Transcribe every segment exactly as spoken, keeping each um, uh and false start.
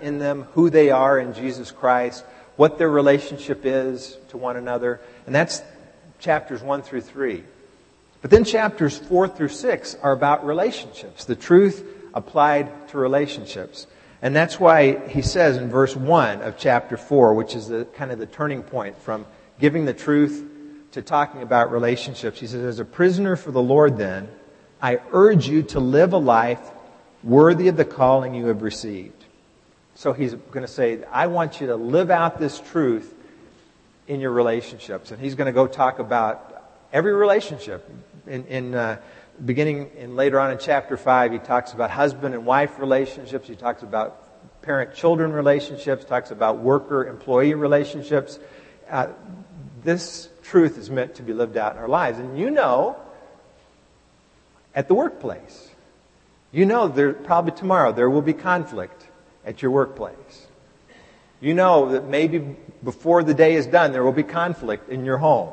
in them, who they are in Jesus Christ, what their relationship is to one another. And that's chapters one through three. But then chapters four through six are about relationships, the truth applied to relationships. And that's why he says in verse one of chapter four, which is the kind of the turning point from giving the truth to talking about relationships. He says, as a prisoner for the Lord then, I urge you to live a life worthy of the calling you have received. So he's going to say, I want you to live out this truth in your relationships. And he's going to go talk about every relationship. In, in uh, beginning in later on in chapter five, he talks about husband and wife relationships. He talks about parent-children relationships. Talks about worker-employee relationships. Uh, this truth is meant to be lived out in our lives. And you know, at the workplace, you know there probably tomorrow there will be conflict at your workplace. You know that maybe before the day is done, there will be conflict in your home.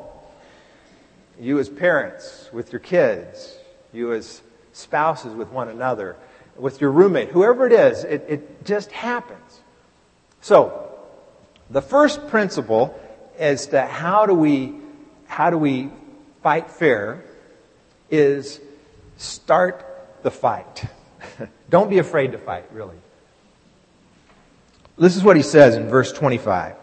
You as parents with your kids, you as spouses with one another, with your roommate, whoever it is, it, it just happens. So, the first principle as to how do we how do we fight fair is start the fight. Don't be afraid to fight, really. This is what he says in verse twenty-five.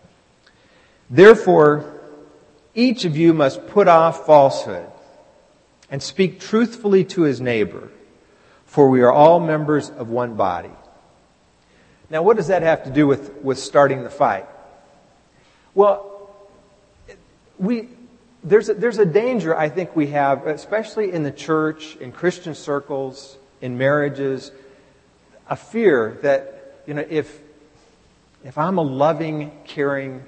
Therefore, each of you must put off falsehood and speak truthfully to his neighbor, for we are all members of one body. Now, what does that have to do with, with starting the fight? Well, we there's a, there's a danger I think we have, especially in the church, in Christian circles, in marriages, a fear that, you know, if if I'm a loving, caring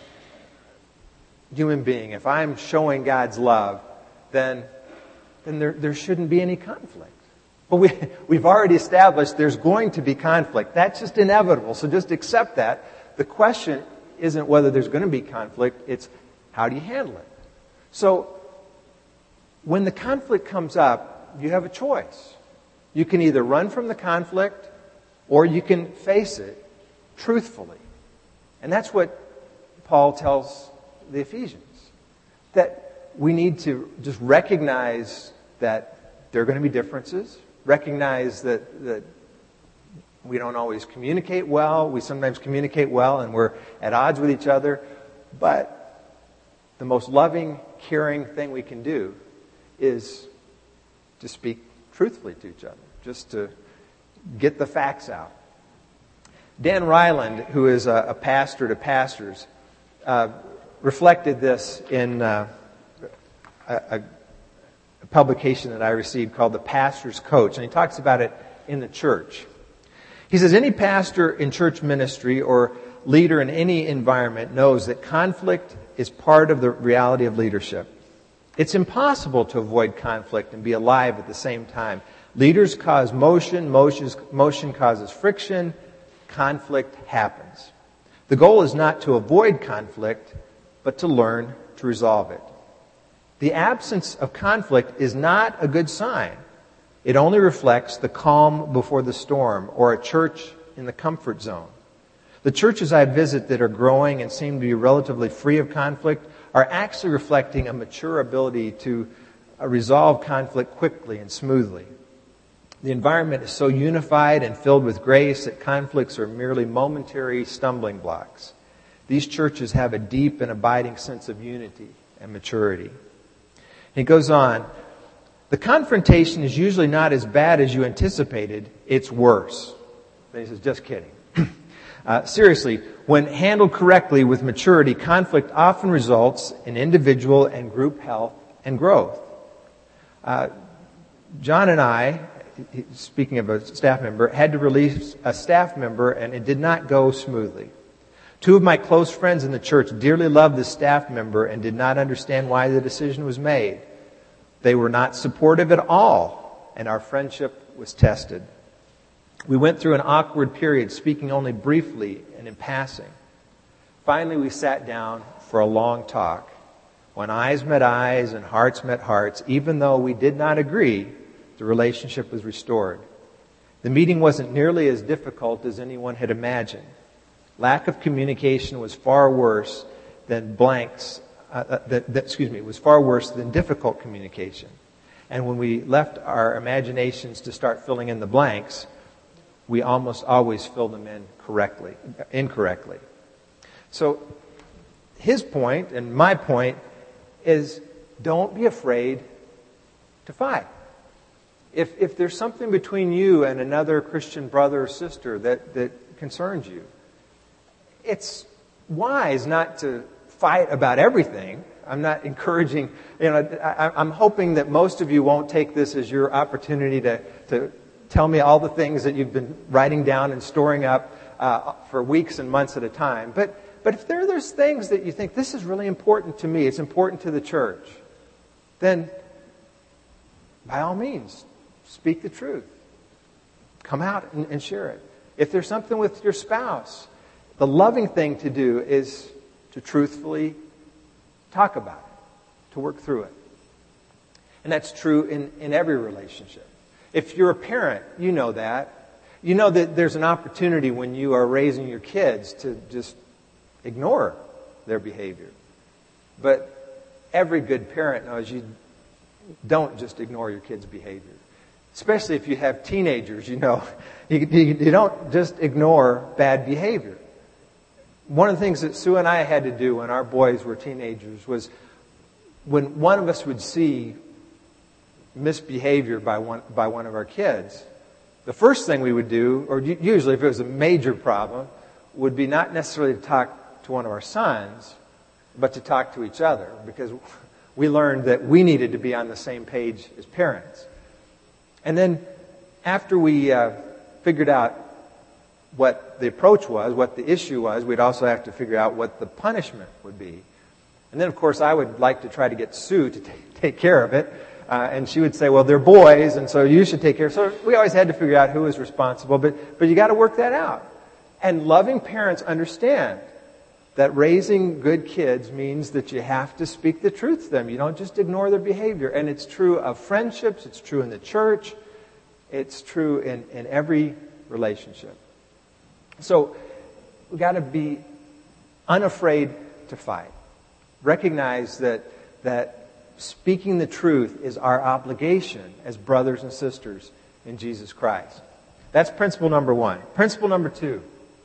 human being, if I'm showing God's love, then then there, there shouldn't be any conflict. But we, we've already established there's going to be conflict. That's just inevitable, so just accept that. The question isn't whether there's going to be conflict, it's how do you handle it? So, when the conflict comes up, you have a choice. You can either run from the conflict, or you can face it truthfully. And that's what Paul tells the Ephesians. That we need to just recognize that there are going to be differences. Recognize that, that we don't always communicate well. We sometimes communicate well and we're at odds with each other. But the most loving, caring thing we can do is to speak truthfully to each other. Just to get the facts out. Dan Ryland, who is a, a pastor to pastors, uh, reflected this in uh, a, a publication that I received called The Pastor's Coach. And he talks about it in the church. He says, any pastor in church ministry or leader in any environment knows that conflict is part of the reality of leadership. It's impossible to avoid conflict and be alive at the same time. Leaders cause motion, motions, motion causes friction, conflict happens. The goal is not to avoid conflict, but to learn to resolve it. The absence of conflict is not a good sign. It only reflects the calm before the storm, or a church in the comfort zone. The churches I visit that are growing and seem to be relatively free of conflict are actually reflecting a mature ability to resolve conflict quickly and smoothly. The environment is so unified and filled with grace that conflicts are merely momentary stumbling blocks. These churches have a deep and abiding sense of unity and maturity. He goes on, the confrontation is usually not as bad as you anticipated, it's worse. Then he says, just kidding. uh, seriously, when handled correctly with maturity, conflict often results in individual and group health and growth. Uh, John and I, speaking of a staff member, had to release a staff member and it did not go smoothly. Two of my close friends in the church dearly loved this staff member and did not understand why the decision was made. They were not supportive at all, and our friendship was tested. We went through an awkward period, speaking only briefly and in passing. Finally, we sat down for a long talk. When eyes met eyes and hearts met hearts, even though we did not agree, the relationship was restored. The meeting wasn't nearly as difficult as anyone had imagined. Lack of communication was far worse than blanks, uh, that, that, excuse me, it was far worse than difficult communication. And when we left our imaginations to start filling in the blanks, we almost always fill them in correctly, incorrectly. So his point and my point is, don't be afraid to fight. If if there's something between you and another Christian brother or sister that, that concerns you, it's wise not to fight about everything. I'm not encouraging, you know, I, I'm hoping that most of you won't take this as your opportunity to, to tell me all the things that you've been writing down and storing up uh, for weeks and months at a time. But but if there are those things that you think, this is really important to me, it's important to the church, then by all means, speak the truth. Come out and, and share it. If there's something with your spouse, the loving thing to do is to truthfully talk about it, to work through it. And that's true in, in every relationship. If you're a parent, you know that. You know that there's an opportunity when you are raising your kids to just ignore their behavior. But every good parent knows you don't just ignore your kids' behavior. Especially if you have teenagers, you know, you, you, you don't just ignore bad behavior. One of the things that Sue and I had to do when our boys were teenagers was when one of us would see misbehavior by one by one of our kids, the first thing we would do, or usually if it was a major problem, would be not necessarily to talk to one of our sons, but to talk to each other, because we learned that we needed to be on the same page as parents. And then after we uh, figured out what the approach was, what the issue was, we'd also have to figure out what the punishment would be. And then, of course, I would like to try to get Sue to t- take care of it. Uh, and she would say, well, they're boys, and so you should take care. So we always had to figure out who was responsible. But, but you got to work that out. And loving parents understand that raising good kids means that you have to speak the truth to them. You don't just ignore their behavior. And it's true of friendships. It's true in the church. It's true in, in every relationship. So we've got to be unafraid to fight. Recognize that that speaking the truth is our obligation as brothers and sisters in Jesus Christ. That's principle number one. Principle number two.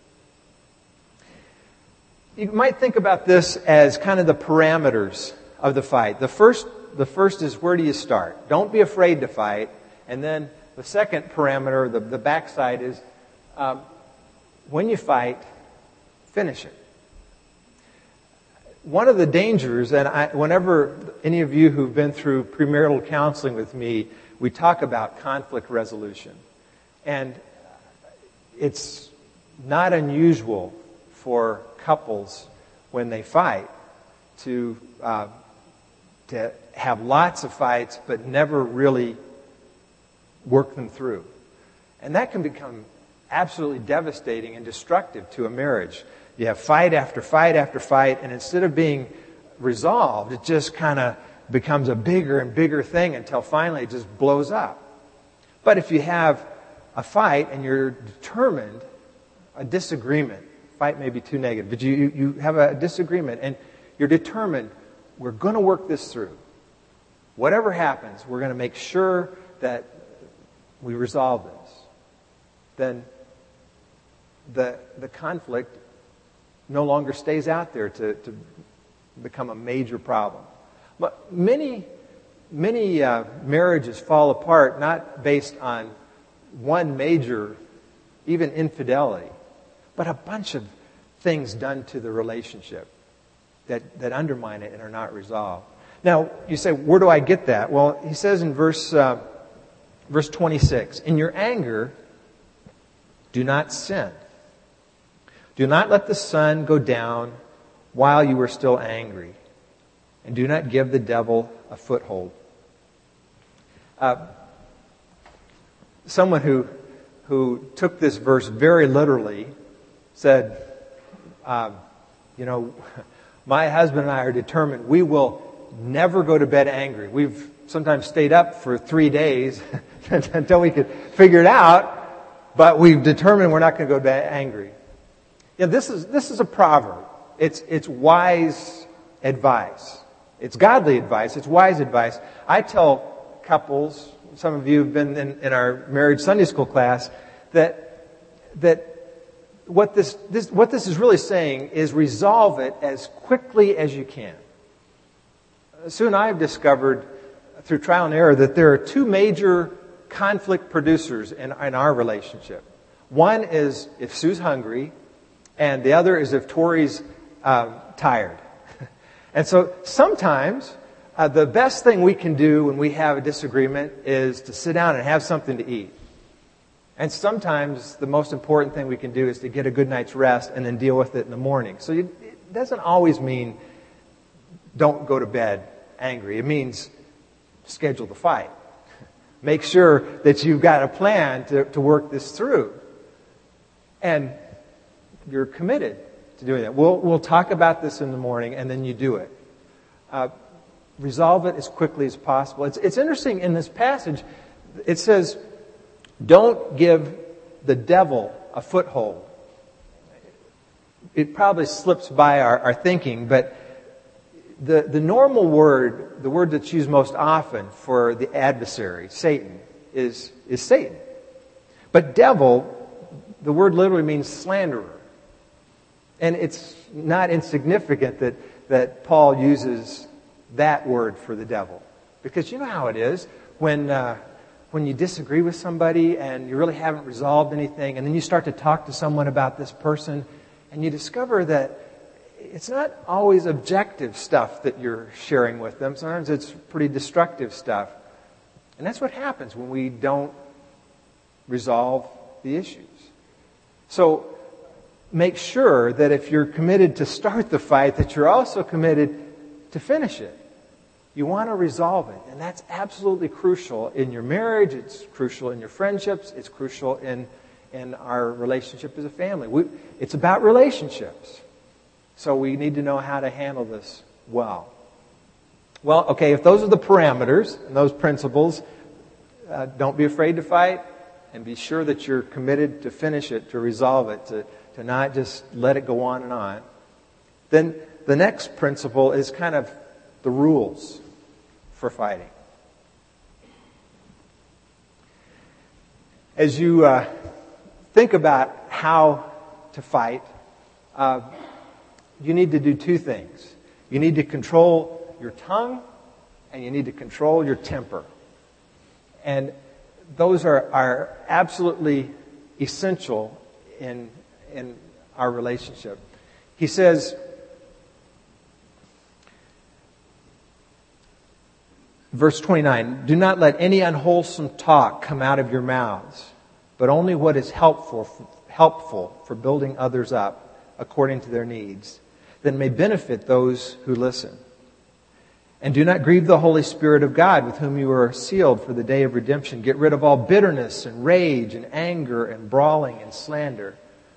You might think about this as kind of the parameters of the fight. The first, the first is, where do you start? Don't be afraid to fight. And then the second parameter, the, the backside is, um, when you fight, finish it. One of the dangers, and I, whenever any of you who've been through premarital counseling with me, we talk about conflict resolution. And it's not unusual for couples, when they fight, to uh, to have lots of fights, but never really work them through. And that can become absolutely devastating and destructive to a marriage. You have fight after fight after fight, and instead of being resolved, it just kind of becomes a bigger and bigger thing until finally it just blows up. But if you have a fight and you're determined, a disagreement, fight may be too negative, but you, you have a disagreement and you're determined, we're going to work this through. Whatever happens, we're going to make sure that we resolve this. Then the the conflict no longer stays out there to, to become a major problem. But many, many uh, marriages fall apart not based on one major, even infidelity, but a bunch of things done to the relationship that, that undermine it and are not resolved. Now, you say, where do I get that? Well, he says in verse uh, verse twenty-six, in your anger, do not sin. Do not let the sun go down while you are still angry, and do not give the devil a foothold. Uh, someone who who took this verse very literally said, uh, you know, my husband and I are determined we will never go to bed angry. We've sometimes stayed up for three days until we could figure it out. but we've determined we're not going to go to bed angry. Yeah, this is this is a proverb. It's it's wise advice. It's godly advice. It's wise advice. I tell couples, some of you have been in, in our marriage Sunday school class, that that what this, this what this is really saying is resolve it as quickly as you can. Sue and I have discovered through trial and error that there are two major conflict producers in, in our relationship. One is if Sue's hungry, and the other is if Tori's um, tired. And so sometimes uh, the best thing we can do when we have a disagreement is to sit down and have something to eat. And sometimes the most important thing we can do is to get a good night's rest and then deal with it in the morning. So you, it doesn't always mean don't go to bed angry. It means schedule the fight. Make sure that you've got a plan to, to work this through. And you're committed to doing that. We'll, we'll talk about this in the morning, and then you do it. Uh, resolve it as quickly as possible. It's, it's interesting in this passage, it says, don't give the devil a foothold. It probably slips by our, our thinking, but the, the normal word, the word that's used most often for the adversary, Satan, is, is Satan. But devil, the word literally means slanderer. And it's not insignificant that, that Paul uses that word for the devil. Because you know how it is when uh, when you disagree with somebody and you really haven't resolved anything, and then you start to talk to someone about this person, and you discover that it's not always objective stuff that you're sharing with them. Sometimes it's pretty destructive stuff. And that's what happens when we don't resolve the issues. So make sure that if you're committed to start the fight, that you're also committed to finish it. You want to resolve it. And that's absolutely crucial in your marriage. It's crucial in your friendships. It's crucial in, in our relationship as a family. We, it's about relationships. So we need to know how to handle this well. Well, okay, if those are the parameters and those principles, uh, don't be afraid to fight, and be sure that you're committed to finish it, to resolve it, to to not just let it go on and on. Then the next principle is kind of the rules for fighting. As you uh, think about how to fight, uh, you need to do two things. You need to control your tongue, and you need to control your temper. And those are, are absolutely essential in in our relationship. He says, verse twenty-nine, do not let any unwholesome talk come out of your mouths, but only what is helpful, helpful for building others up according to their needs, that may benefit those who listen. And do not grieve the Holy Spirit of God, with whom you are sealed for the day of redemption. Get rid of all bitterness and rage and anger and brawling and slander.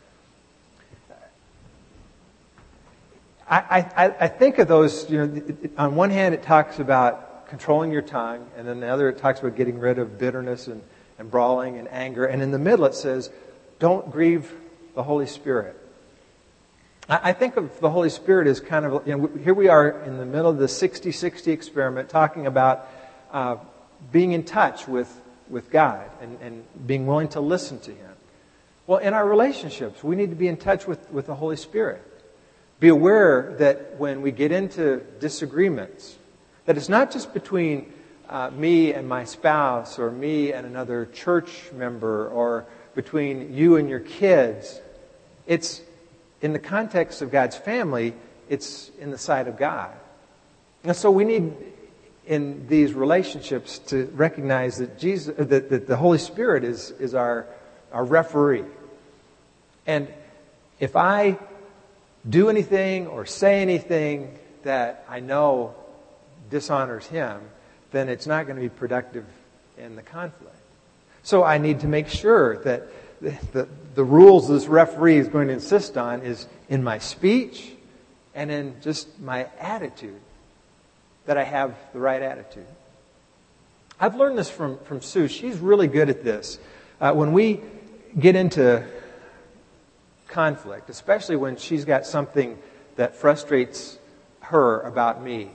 I, I, I think of those, you know, on one hand it talks about controlling your tongue, and then the other it talks about getting rid of bitterness and, and brawling and anger. And in the middle it says, don't grieve the Holy Spirit. I, I think of the Holy Spirit as kind of, you know, here we are in the middle of the sixty sixty experiment talking about uh, being in touch with, with God and, and being willing to listen to Him. Well, in our relationships, we need to be in touch with, with the Holy Spirit. Be aware that when we get into disagreements, that it's not just between uh, me and my spouse, or me and another church member, or between you and your kids. It's in the context of God's family, it's in the sight of God. And so we need in these relationships to recognize that Jesus, that, that the Holy Spirit is, is our, our referee. And if I do anything or say anything that I know dishonors Him, then it's not going to be productive in the conflict. So I need to make sure that the, the, the rules this referee is going to insist on is in my speech and in just my attitude, that I have the right attitude. I've learned this from, from Sue. She's really good at this. Uh, when we get into conflict, especially when she's got something that frustrates her about me,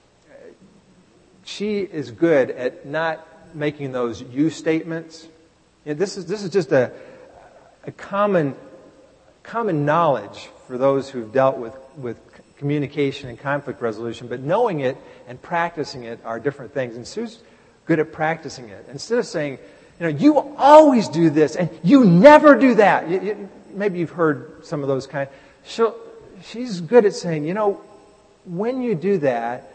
she is good at not making those you statements. You know, this is this is just a, a common common knowledge for those who've dealt with, with communication and conflict resolution, but knowing it and practicing it are different things. And Sue's good at practicing it. Instead of saying, you know, you always do this and you never do that. You, you, maybe you've heard some of those kind. She'll, she's good at saying, you know, when you do that,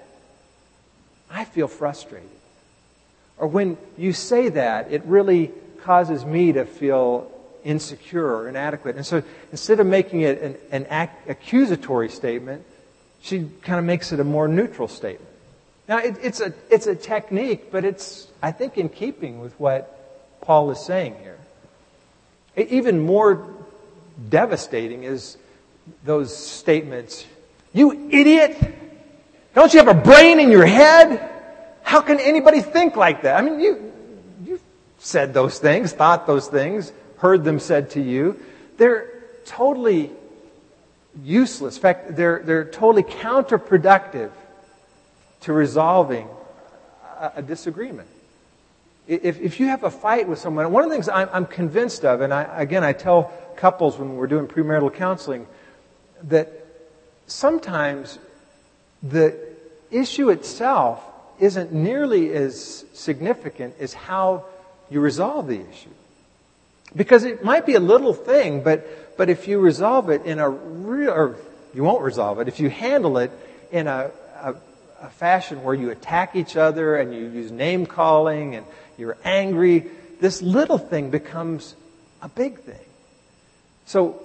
I feel frustrated. Or when you say that, it really causes me to feel insecure or inadequate. And so instead of making it an, an ac- accusatory statement, she kind of makes it a more neutral statement. Now, it, it's a it's a technique, but it's, I think, in keeping with what Paul is saying here. Even more devastating is those statements, you idiot! Don't you have a brain in your head? How can anybody think like that? I mean, you you said those things, thought those things, heard them said to you. They're totally useless. In fact, they're they're totally counterproductive to resolving a, a disagreement. If if you have a fight with someone, one of the things I'm, I'm convinced of, and I, again I tell couples when we're doing premarital counseling, that sometimes the issue itself isn't nearly as significant as how you resolve the issue. Because it might be a little thing, but but if you resolve it in a real, or you won't resolve it, if you handle it in a, a, a fashion where you attack each other and you use name calling and you're angry, this little thing becomes a big thing. So,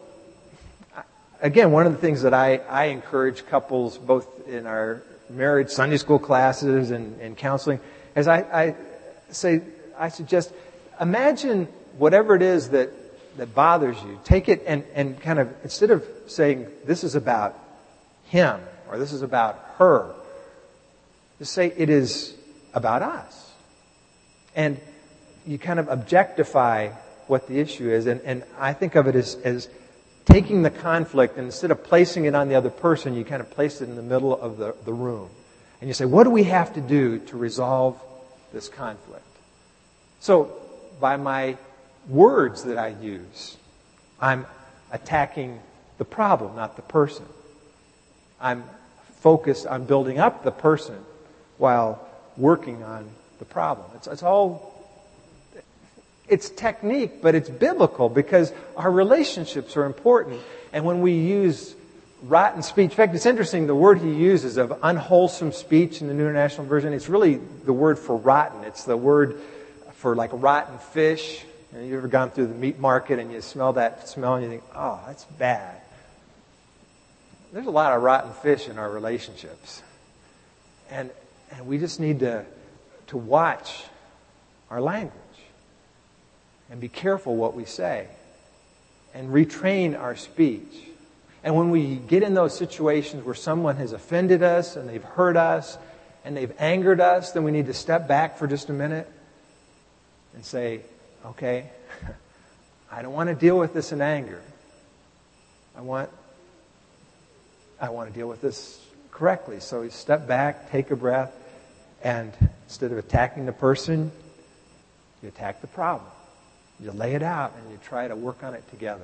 again, one of the things that I, I encourage couples, both in our marriage Sunday school classes and, and counseling, is I, I say, I suggest, imagine whatever it is that, that bothers you, take it and, and kind of, instead of saying, this is about him or this is about her, just say, it is about us. And you kind of objectify what the issue is. And, and I think of it as, as taking the conflict and instead of placing it on the other person, you kind of place it in the middle of the, the room. And you say, what do we have to do to resolve this conflict? So, by my words that I use, I'm attacking the problem, not the person. I'm focused on building up the person while working on the problem. It's, it's all, it's technique, but it's biblical because our relationships are important. And when we use rotten speech, in fact, it's interesting, the word he uses of unwholesome speech in the New International Version, it's really the word for rotten. It's the word for like rotten fish. You know, you ever gone through the meat market and you smell that smell and you think, oh, that's bad. There's a lot of rotten fish in our relationships. And and we just need to to watch our language and be careful what we say and retrain our speech. And when we get in those situations where someone has offended us and they've hurt us and they've angered us, then we need to step back for just a minute and say, okay, I don't want to deal with this in anger. I want, I want to deal with this correctly. So you step back, take a breath, and instead of attacking the person, you attack the problem. You lay it out and you try to work on it together.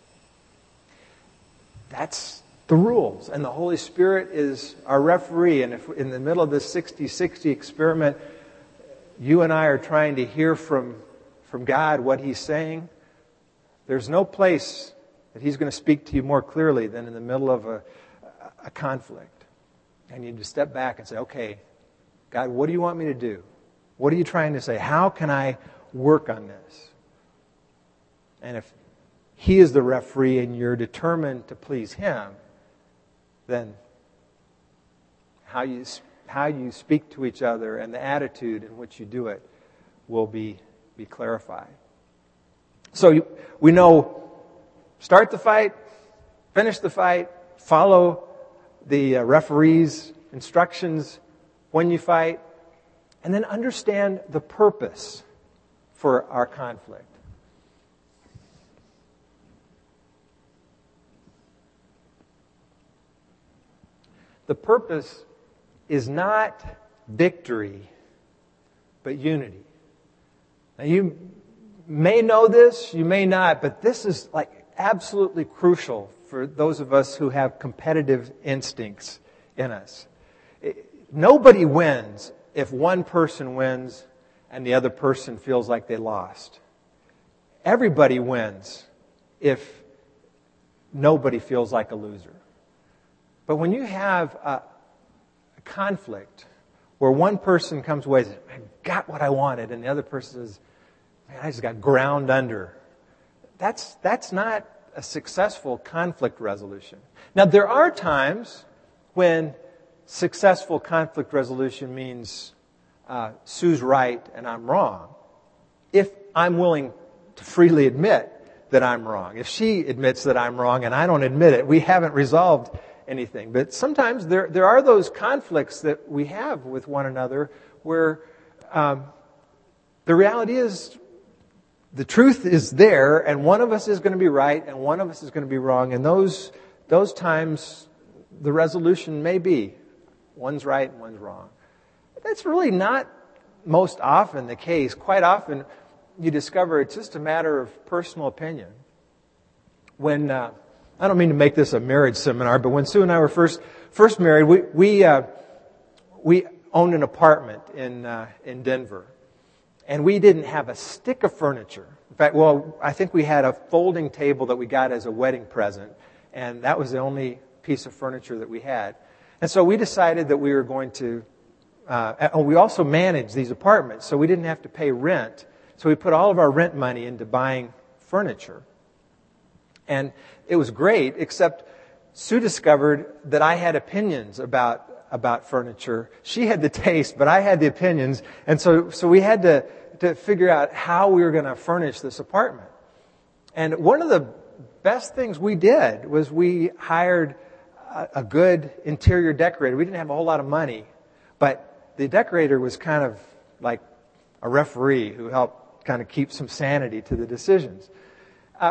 That's the rules. And the Holy Spirit is our referee. And if in the middle of this sixty sixty experiment, you and I are trying to hear from, from God what He's saying, there's no place that He's going to speak to you more clearly than in the middle of a, a conflict. And you just step back and say, okay, God, what do you want me to do? What are you trying to say? How can I work on this? And if He is the referee and you're determined to please Him, then how you how you speak to each other and the attitude in which you do it will be, be clarified. So you, we know, start the fight, finish the fight, follow the uh, referee's instructions when you fight, and then understand the purpose for our conflict. the purpose is not victory, but unity. Now you may know this, you may not, but this is like absolutely crucial for those of us who have competitive instincts in us. Nobody wins if one person wins and the other person feels like they lost. Everybody wins if nobody feels like a loser. But when you have a conflict where one person comes away and says, I got what I wanted, and the other person says, man, I just got ground under. That's, that's not a successful conflict resolution. Now, there are times when successful conflict resolution means uh, Sue's right and I'm wrong. If I'm willing to freely admit that I'm wrong. If she admits that I'm wrong and I don't admit it, we haven't resolved anything. But sometimes there, there are those conflicts that we have with one another where um, the reality is the truth is there, and one of us is going to be right, and one of us is going to be wrong. And those those times, the resolution may be one's right and one's wrong. That's really not most often the case. Quite often, you discover it's just a matter of personal opinion. When uh, I don't mean to make this a marriage seminar, but when Sue and I were first first married, we we uh, we owned an apartment in uh, in Denver. And we didn't have a stick of furniture. In fact, well, I think we had a folding table that we got as a wedding present. And that was the only piece of furniture that we had. And so we decided that we were going to, uh, and we also managed these apartments. So we didn't have to pay rent. So we put all of our rent money into buying furniture. And it was great, except Sue discovered that I had opinions about about furniture. She had the taste, but I had the opinions. And so, so we had to, to figure out how we were going to furnish this apartment. And one of the best things we did was we hired a, a good interior decorator. We didn't have a whole lot of money, but the decorator was kind of like a referee who helped kind of keep some sanity to the decisions. Uh,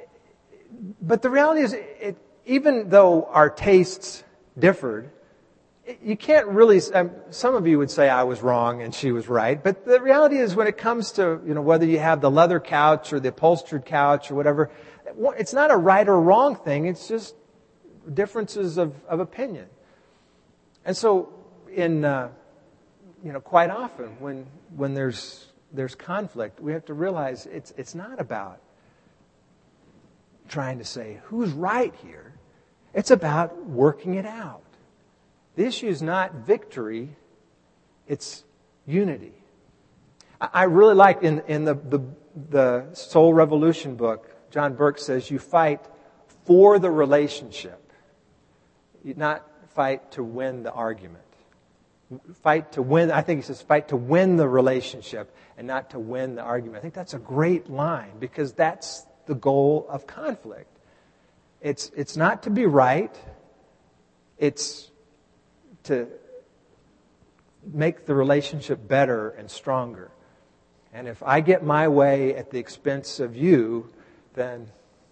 but the reality is, it, even though our tastes differed, you can't really, um, some of you would say I was wrong and she was right, but the reality is when it comes to, you know, whether you have the leather couch or the upholstered couch or whatever, it's not a right or wrong thing, it's just differences of, of opinion. And so in, uh, you know, quite often when, when there's, there's conflict, we have to realize it's, it's not about trying to say who's right here. It's about working it out. The issue is not victory, it's unity. I really like in, in the, the, the Soul Revolution book, John Burke says you fight for the relationship. You not fight to win the argument. Fight to win, I think he says fight to win the relationship and not to win the argument. I think that's a great line because that's the goal of conflict. It's, it's not to be right. It's to make the relationship better and stronger. And if I get my way at the expense of you, then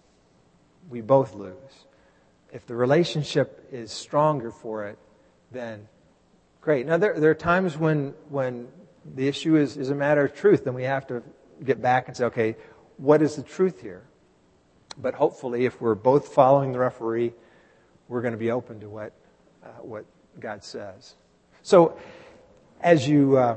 we both lose. If the relationship is stronger for it, then great. Now, there, there are times when, when the issue is, is a matter of truth, and we have to get back and say, okay, what is the truth here? But hopefully, if we're both following the referee, we're going to be open to what uh, what God says. So, as you uh,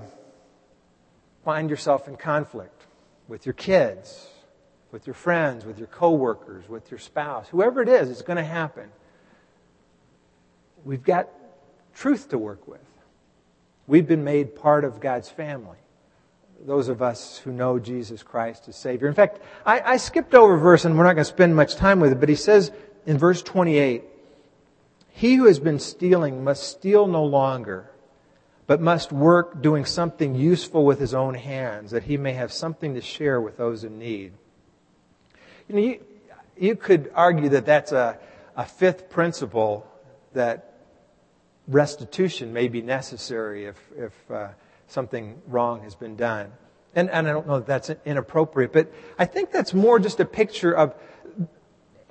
find yourself in conflict with your kids, with your friends, with your coworkers, with your spouse, whoever it is, it's going to happen. We've got truth to work with. We've been made part of God's family. Those of us who know Jesus Christ as Savior. In fact, I, I skipped over a verse, and we're not going to spend much time with it, but he says in verse twenty-eight, he who has been stealing must steal no longer, but must work doing something useful with his own hands, that he may have something to share with those in need. You know, you, you could argue that that's a, a fifth principle, that restitution may be necessary if, if uh, something wrong has been done. And, and I don't know if that's inappropriate, but I think that's more just a picture of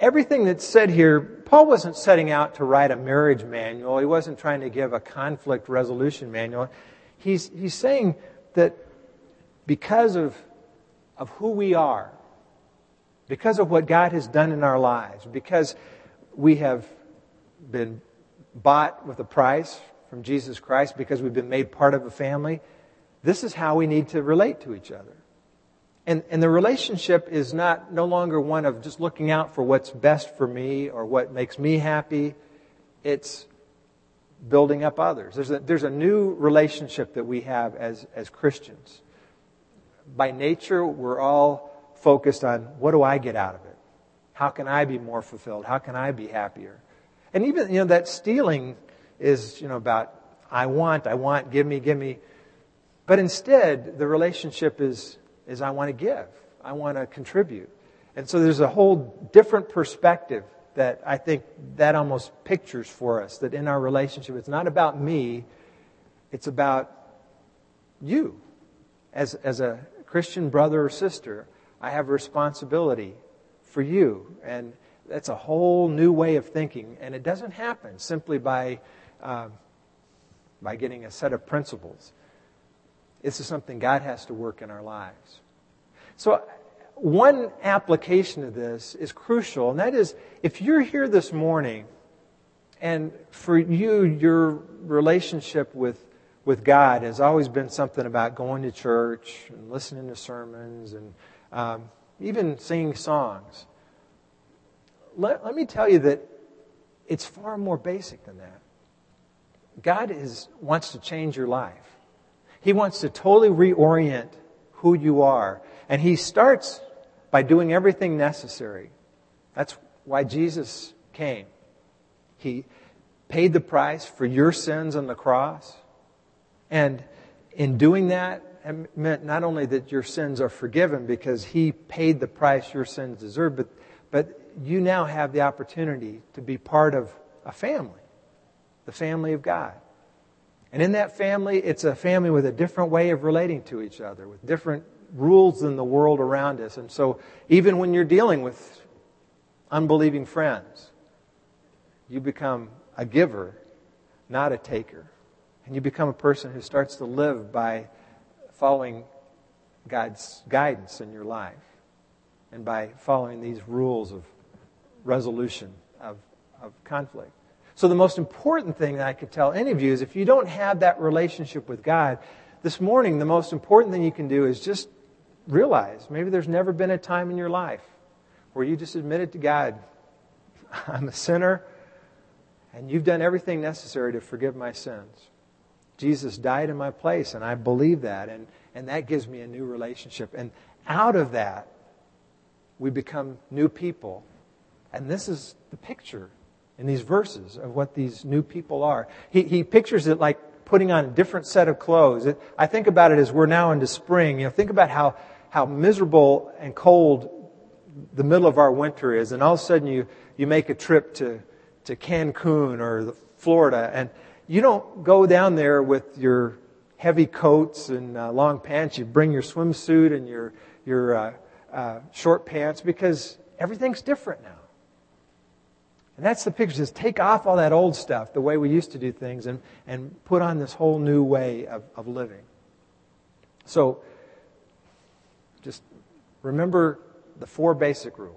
everything that's said here, Paul wasn't setting out to write a marriage manual. He wasn't trying to give a conflict resolution manual. He's, he's saying that because of, of who we are, because of what God has done in our lives, because we have been bought with a price from Jesus Christ, because we've been made part of a family, this is how we need to relate to each other. And, and the relationship is not no longer one of just looking out for what's best for me or what makes me happy. It's building up others. There's a, there's a new relationship that we have as, as Christians. By nature, we're all focused on, what do I get out of it? How can I be more fulfilled? How can I be happier? And even, you know, that stealing is, you know, about I want, I want, give me, give me. But instead, the relationship is, is I want to give. I want to contribute. And so there's a whole different perspective that I think that almost pictures for us, that in our relationship, it's not about me, it's about you. As, as a Christian brother or sister, I have a responsibility for you. And that's a whole new way of thinking. And it doesn't happen simply by, uh, by getting a set of principles. This is something God has to work in our lives. So one application of this is crucial, and that is, if you're here this morning, and for you, your relationship with, with God has always been something about going to church and listening to sermons and um, even singing songs, let, let me tell you that it's far more basic than that. God is, wants to change your life. He wants to totally reorient who you are. And He starts by doing everything necessary. That's why Jesus came. He paid the price for your sins on the cross. And in doing that, it meant not only that your sins are forgiven because He paid the price your sins deserve, but, but you now have the opportunity to be part of a family, the family of God. And in that family, it's a family with a different way of relating to each other, with different rules than the world around us. And so even when you're dealing with unbelieving friends, you become a giver, not a taker. And you become a person who starts to live by following God's guidance in your life and by following these rules of resolution of, of conflict. So the most important thing that I could tell any of you is if you don't have that relationship with God, this morning the most important thing you can do is just realize maybe there's never been a time in your life where you just admitted to God, I'm a sinner and you've done everything necessary to forgive my sins. Jesus died in my place and I believe that, and, and that gives me a new relationship. And out of that, we become new people. And this is the picture in these verses of what these new people are. He, he pictures it like putting on a different set of clothes. It, I think about it as we're now into spring. You know, think about how, how miserable and cold the middle of our winter is. And all of a sudden you, you make a trip to, to Cancun or the Florida, and you don't go down there with your heavy coats and uh, long pants. You bring your swimsuit and your, your uh, uh, short pants because everything's different now. And that's the picture. Just take off all that old stuff, the way we used to do things, and, and put on this whole new way of, of living. So, just remember the four basic rules.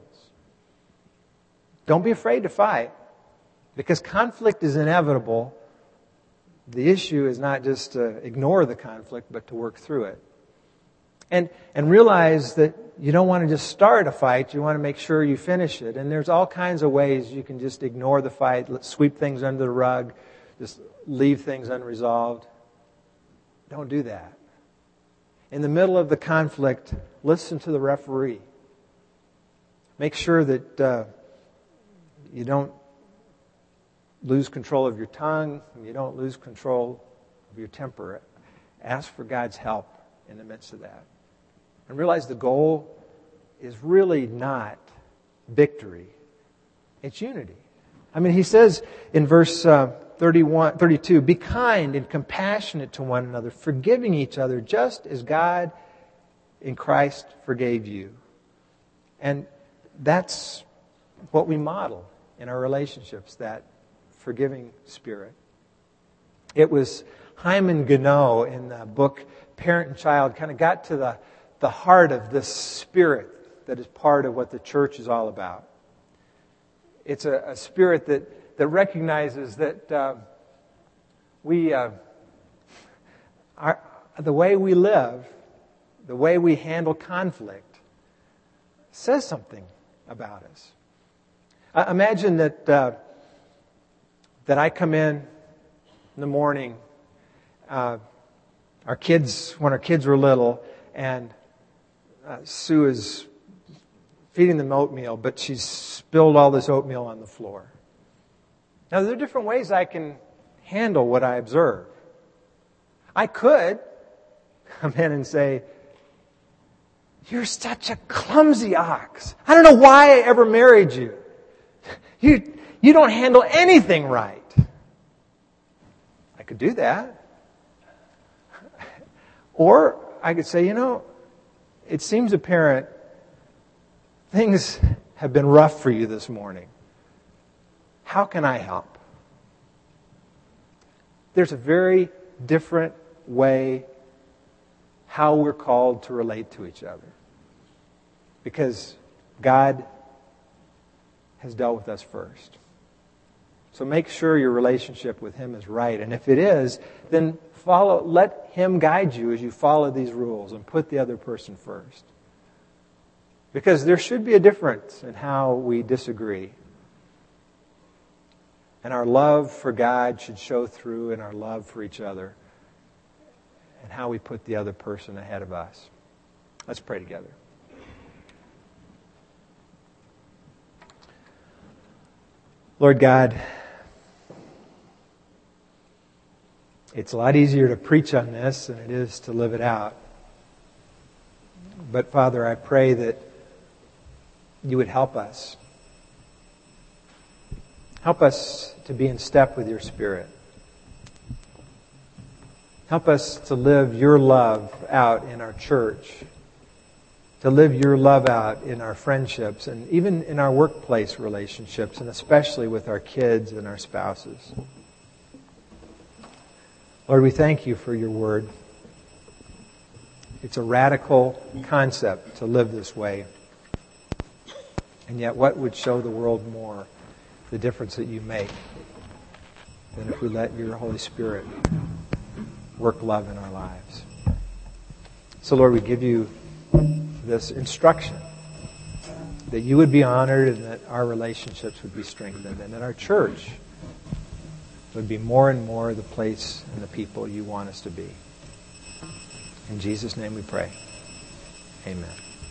Don't be afraid to fight, because conflict is inevitable. The issue is not just to ignore the conflict, but to work through it. And and realize that you don't want to just start a fight, you want to make sure you finish it. And there's all kinds of ways you can just ignore the fight, sweep things under the rug, just leave things unresolved. Don't do that. In the middle of the conflict, listen to the referee. Make sure that uh, you don't lose control of your tongue, and you don't lose control of your temper. Ask for God's help in the midst of that. And realize the goal is really not victory. It's unity. I mean, he says in verse uh, thirty-one, thirty-two, be kind and compassionate to one another, forgiving each other just as God in Christ forgave you. And that's what we model in our relationships, that forgiving spirit. It was Hyman Gounod in the book Parent and Child kind of got to the, the heart of this spirit that is part of what the church is all about. It's a, a spirit that, that recognizes that uh, we, uh, our, the way we live, the way we handle conflict, says something about us. Uh, imagine that uh, that I come in in the morning. Uh, our kids, when our kids were little, and uh, Sue is feeding them oatmeal, but she's spilled all this oatmeal on the floor. Now, there are different ways I can handle what I observe. I could come in and say, "You're such a clumsy ox. I don't know why I ever married you. You, you don't handle anything right." I could do that. Or I could say, you know, it seems apparent things have been rough for you this morning. How can I help? There's a very different way how we're called to relate to each other. Because God has dealt with us first. So make sure your relationship with Him is right. And if it is, then follow, let Him guide you as you follow these rules and put the other person first. Because there should be a difference in how we disagree. And our love for God should show through in our love for each other and how we put the other person ahead of us. Let's pray together. Lord God, it's a lot easier to preach on this than it is to live it out. But Father, I pray that you would help us. Help us to be in step with your Spirit. Help us to live your love out in our church, to live your love out in our friendships and even in our workplace relationships, and especially with our kids and our spouses. Lord, we thank you for your word. It's a radical concept to live this way. And yet what would show the world more the difference that you make than if we let your Holy Spirit work love in our lives? So Lord, we give you this instruction that you would be honored and that our relationships would be strengthened and that our church would be more and more the place and the people you want us to be. In Jesus' name we pray. Amen.